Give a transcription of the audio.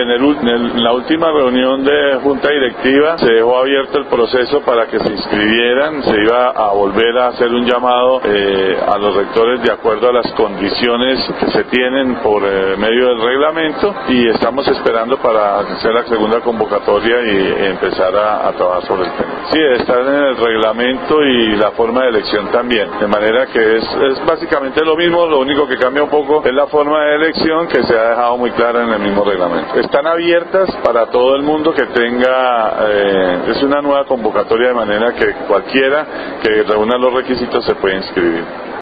en la última reunión de junta directiva se dejó abierto el proceso para que se inscribieran. Se iba a volver a hacer un llamado a los rectores de acuerdo a las condiciones que se tienen por medio del reglamento, y estamos esperando para hacer la segunda convocatoria y empezar a trabajar sobre el tema. Sí, está en el reglamento y la forma de elección también, de manera que es básicamente lo mismo. Lo único que cambia un poco es la forma de elección, que se ha dejado muy clara en el mismo reglamento. Están abiertas para todo el mundo que tenga, es una nueva convocatoria, de manera que cualquiera que reúna los requisitos se puede inscribir.